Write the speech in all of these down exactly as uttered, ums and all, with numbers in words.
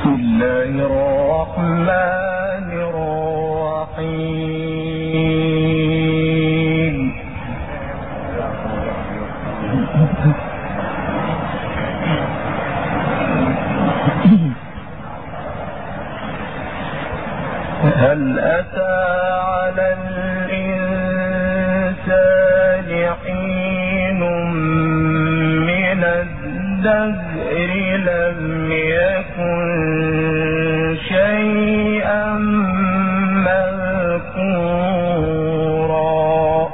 بسم الله الرحمن الرحيم. هل أتى على الإنسان حين من الدهر لم يكن شيئا مذكورا.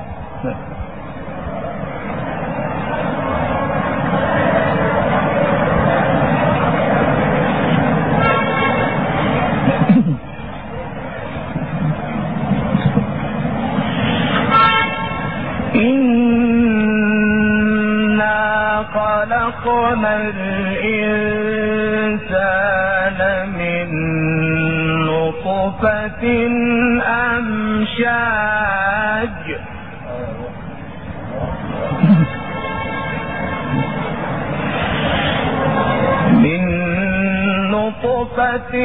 إنا خلقنا الإنسان من نطفة أمشاج من نطفة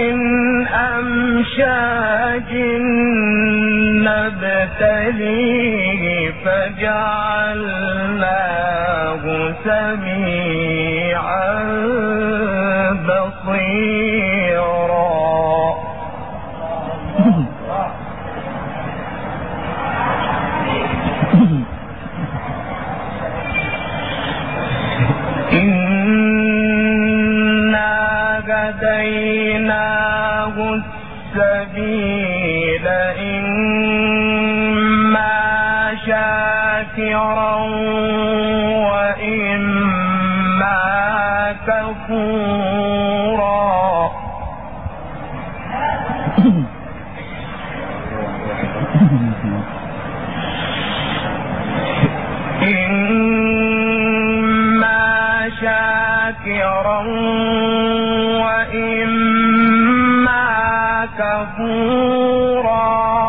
أمشاج نبتليه فجعلناه سميعا بصيرا. إنا هديناه السبيل إما شاكرا وإما كفورا. إما شاكرا وإما كفورا.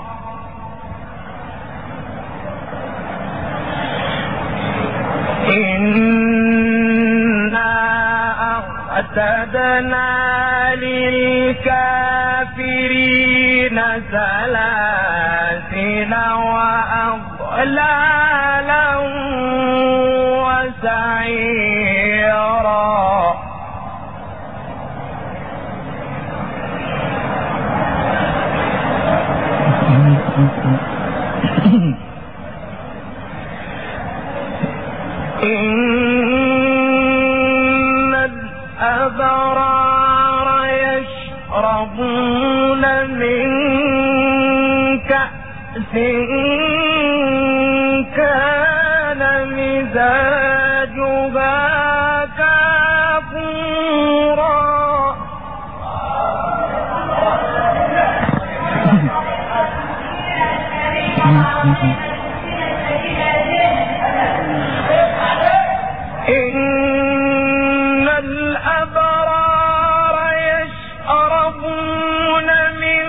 إنا أعتدنا للكافرين سلاسل وأغلالا وسعيرا. إن الأبرار يشربون من كأس كان مزاجها كافورا. إن الأبرار يشربون من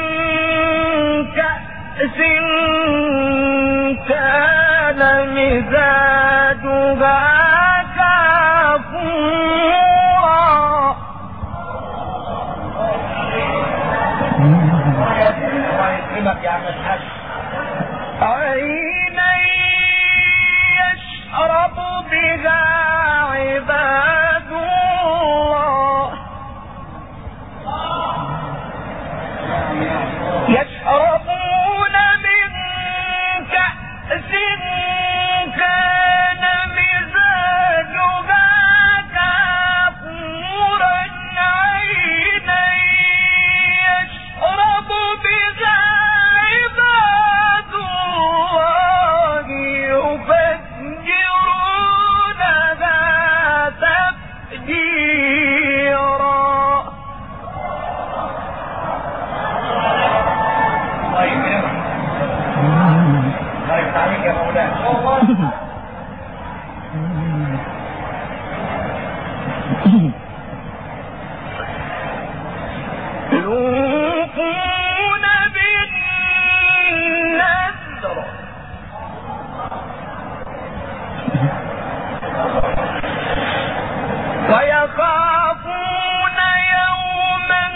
كأس كان مزاجها كافورا. عينا يشرب بها عباد الله يشربون من كأس كان مزاجها كافورا. عينا يشرب بها عباد الله يفجرونها تفجيرا. يوفون بالنذر ويخافون يوما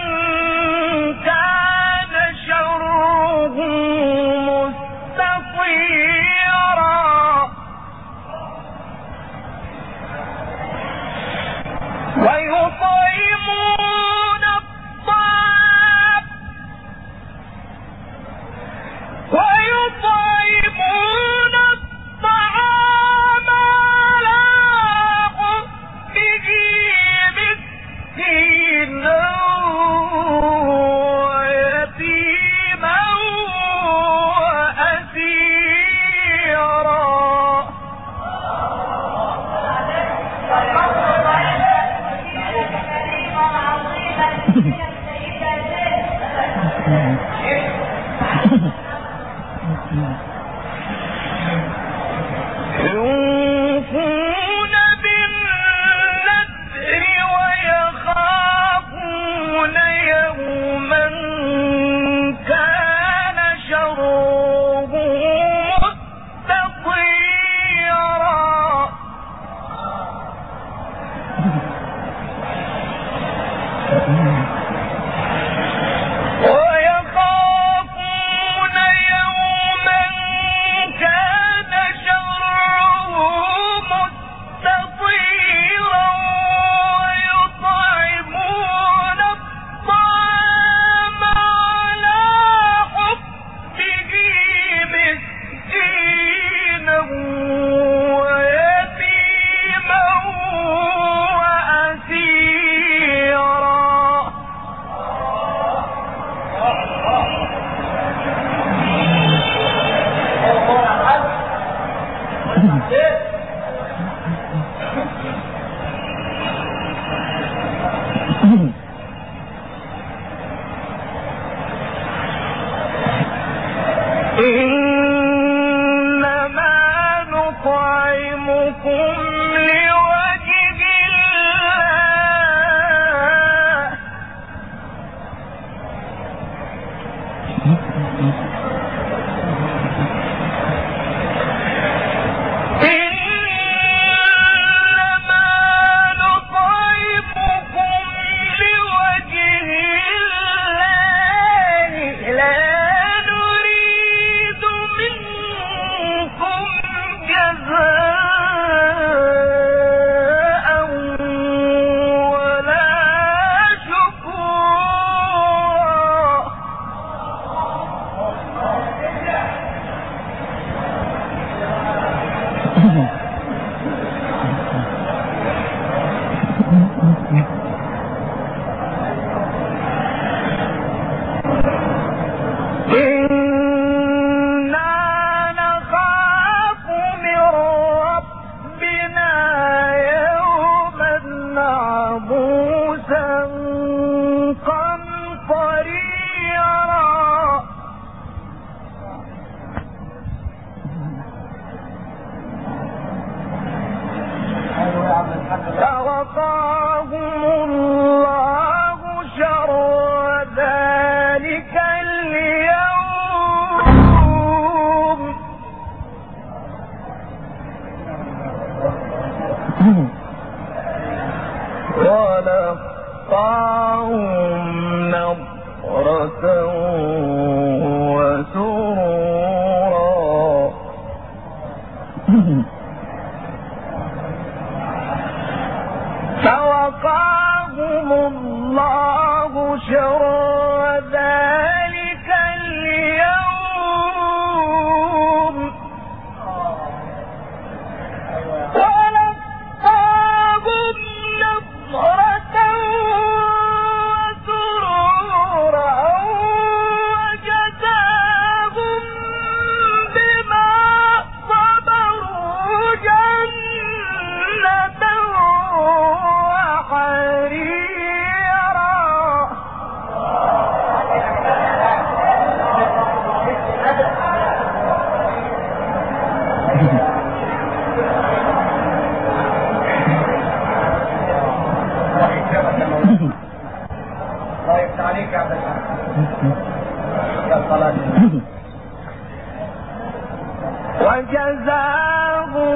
وجزاهم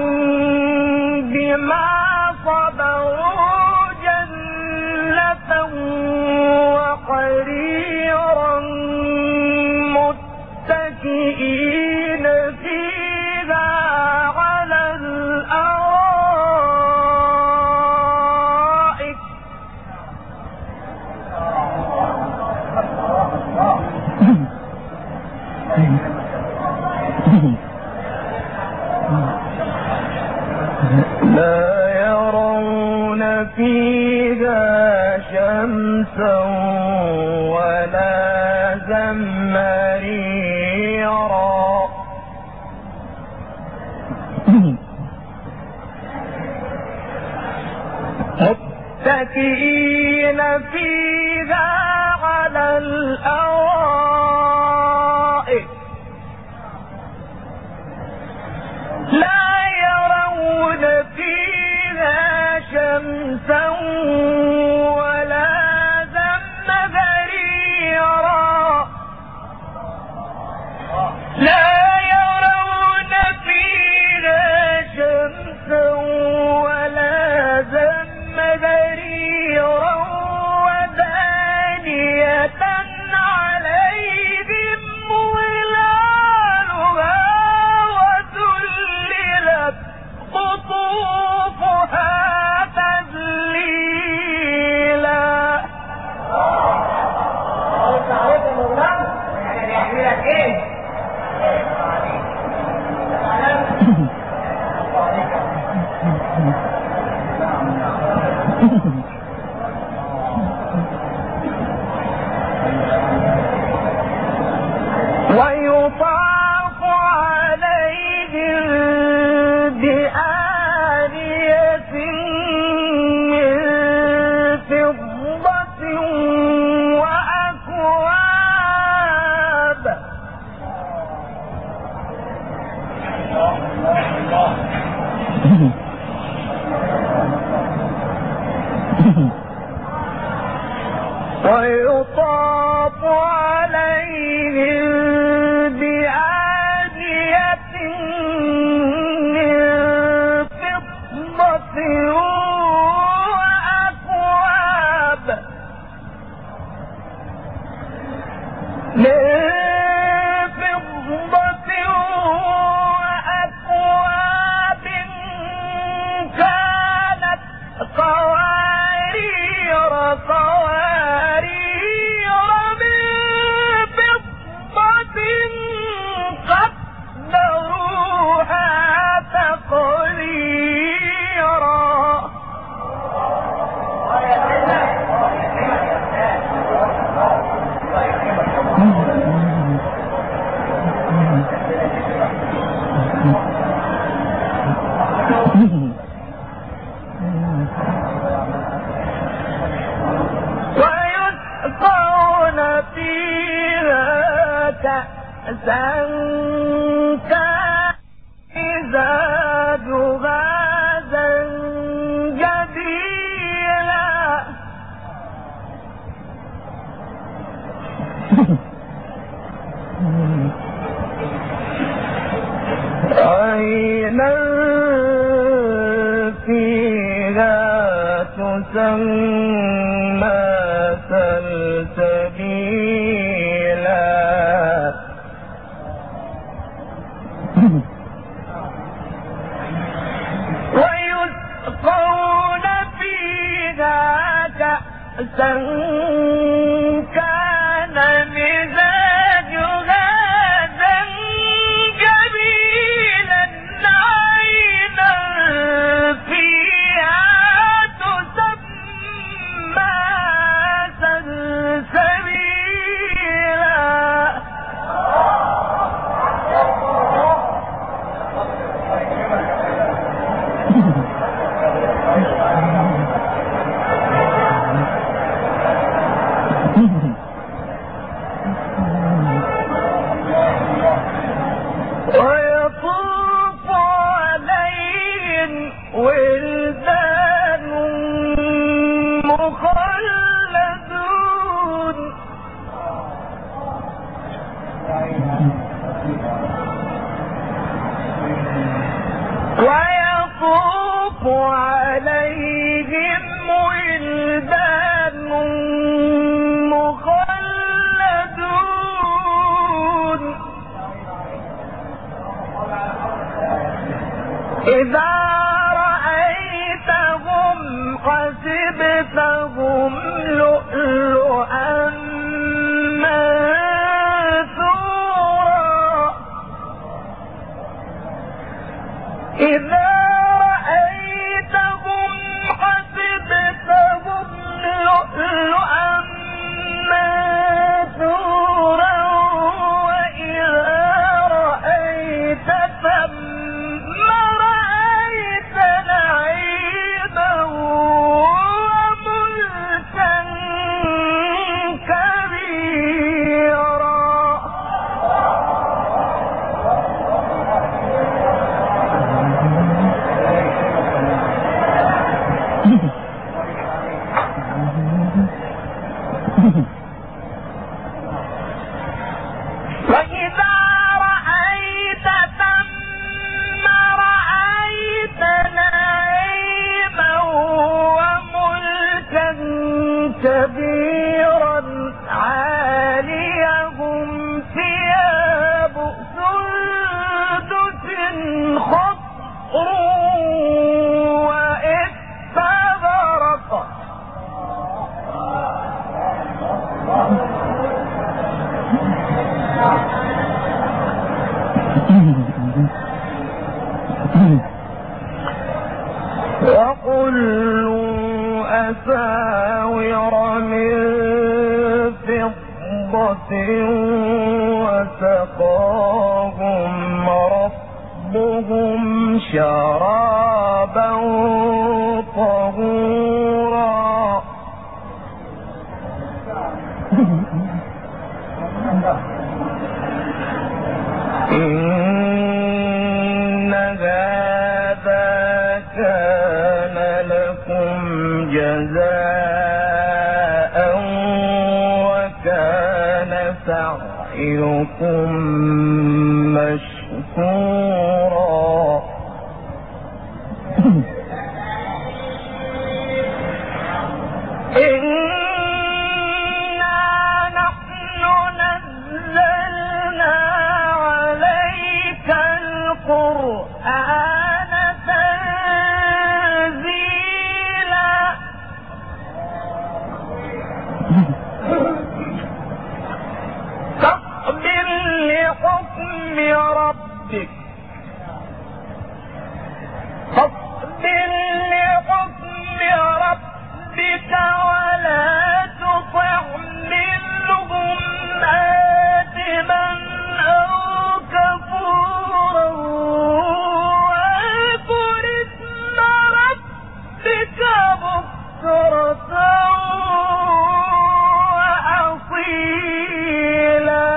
بما صبروا جنة وحريرا متكئين فيها على الأرائك لا يرون فيها شمسا ولا زمهريرا متكئين فيها على الأرائك لا يرون فيها شمسا ولا زمهريرا لا يرون فيها شمسا ولا زمهريرا وذلك ويطاف عليهم بآنية من فضة وأكواب من فضة وأكواب كانت قوارير قوارير من فضة قدروها تقديرا. ويسقون فيها كأسا كان مزاجها زنجبيلا عينا فيها تسمى سلسبيلا. ويسقون فيها كأسا كان مزاجها زنجبيلا عينا فيها تسمى سلسبيلا. ويطوف عليهم ولدان مخلدون ويطوف عليهم ولدان مخلدون إذا رأيتهم حسبتهم لؤلؤا منثورا. إذا رأيتهم حسبتهم لؤلؤا منثورا وإذا رأيت ثم رأيت نعيما وملكا كبيرا. وإذا رأيت ثم رأيت نعيما وملكا كبيرا عاليهم ثياب سندس خضر واستبرق. وكلوا أساور من فضة وسقاهم ربهم شرابا طهورا. إن هذا كان لكم جزاء سائلكم مشكورا إنا نحن نزلنا عليك القرآن تنزيلا فاصبر لحكم ربك فاصبر لحكم ربك ولا تطع منهم آثما أو كفورا واذكر اسم ربك بكرة وأصيلا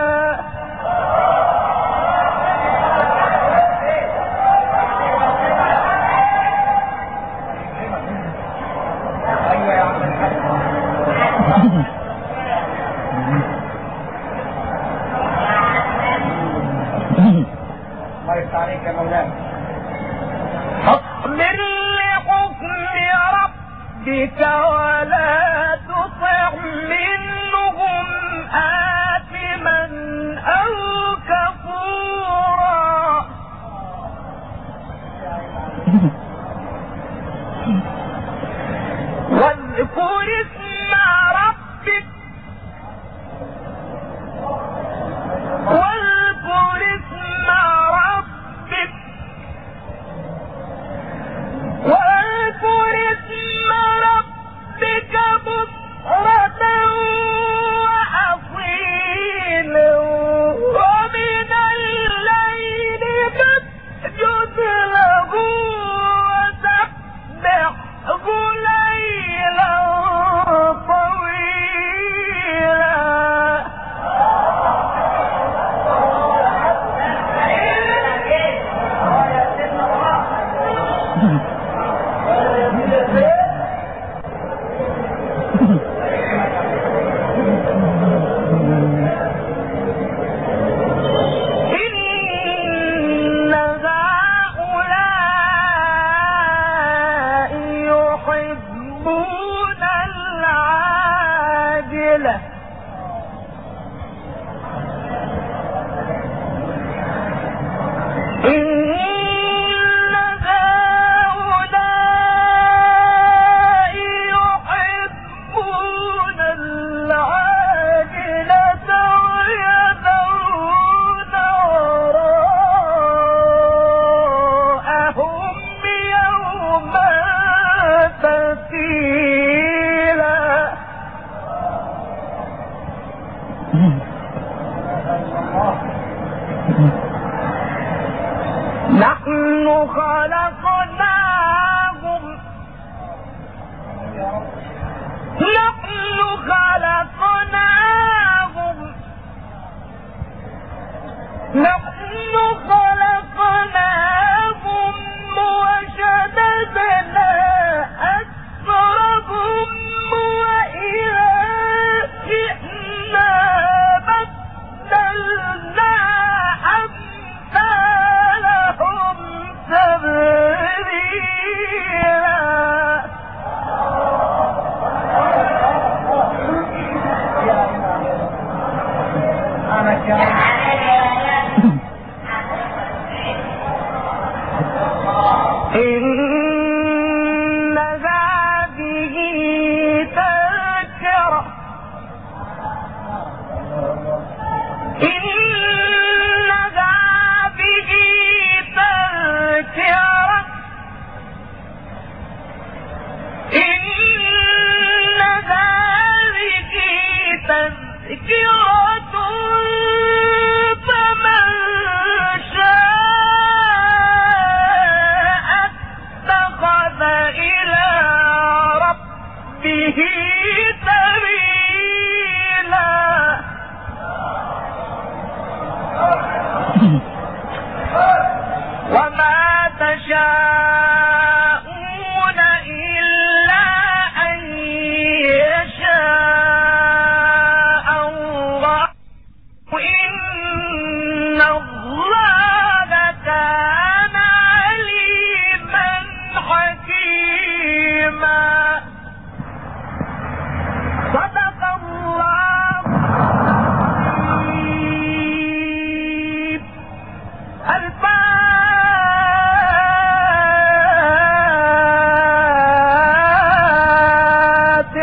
فاصبر لحكم ربك ولا تطع منهم آثما أو كفورا واذكر اسم ربك واذكر اسم ربك واذكر اسم ربك بكرة وأصيلا ومن الليل فاسجد له وسبحه ليلا طويلا إن هؤلاء يحبون العاجلة إن هؤلاء يحبون العاجلة ويذرون وراءهم يوما ثقيلا نحن خلقناهم نحن خلقناهم نحن خلقناهم وشددنا أسرهم وإذا شئنا بدلنا أمثالهم تبديلا إن هذه تذكرة إن هذه تذكرة إن هذه تذكرة فمن شاء اتخذ إلى ربه سبيلا وما تشاء